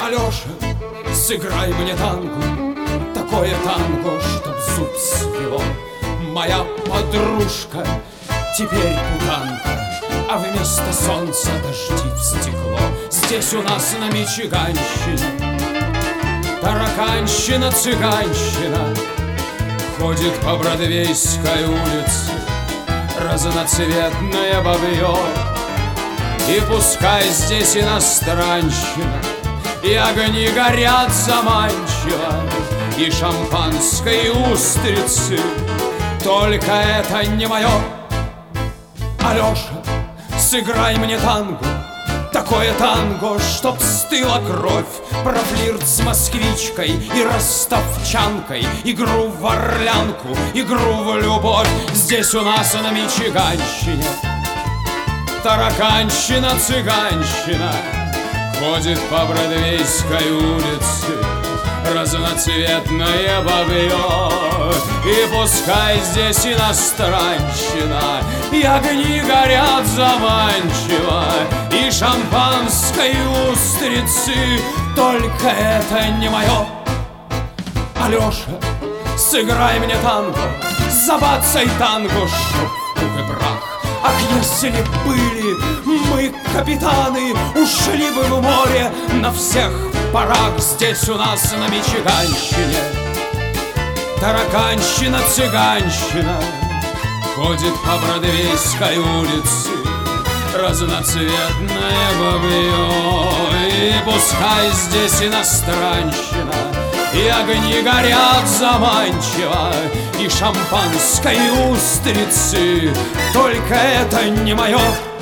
Алеша, сыграй мне танго, такое танго, чтоб зуб свело. Моя подружка теперь путанка, а вместо солнца дожди в стекло. Здесь у нас на Мичиганщине тараканщина, цыганщина ходит по Бродвейской улице разноцветное бабье. И пускай здесь иностранщина, и огни горят заманчиво, и шампанское, и устрицы, только это не мое. Алеша, сыграй мне танго, такое танго, чтоб стыла кровь, про флирт с москвичкой и ростовчанкой, игру в орлянку, игру в любовь. Здесь у нас на Мичиганщине тараканщина, цыганщина ходит по Бродвейской улице разноцветное бабье. И пускай здесь иностранщина, и огни горят заманчиво, и шампанское, и устрицы, только это не мое. Алеша, сыграй мне танго, забацай танго, чтоб пух и прах. Ах, если б были мы капитаны, ушли бы в море на всех парах. Здесь у нас на Мичиганщине тараканщина, цыганщина ходит по Бродвейской улице разноцветное бабье. И пускай здесь иностранщина, и огни горят заманчиво, и шампанское, и устрицы, только это не мое.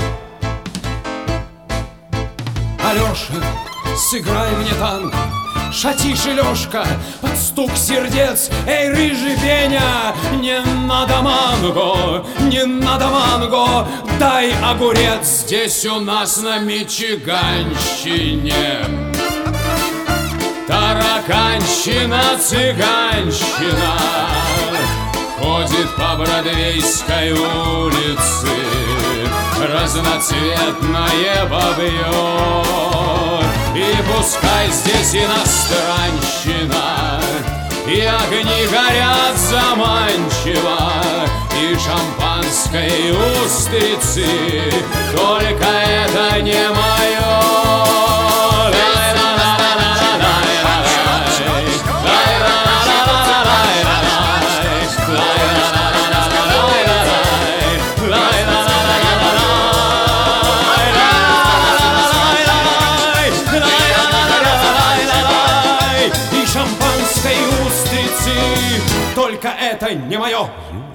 Алеша, сыграй мне танго, шатишь и Лёшка под стук сердец. Эй, рыжий Пеня, не надо манго, не надо манго, дай огурец. Здесь у нас на Мичиганщине тараканщина, цыганщина ходит по Бродвейской улице разноцветное бабье. И пускай здесь иностранщина, и огни горят заманчиво, и шампанское, и устрицы, только это не мое. Только это не мое.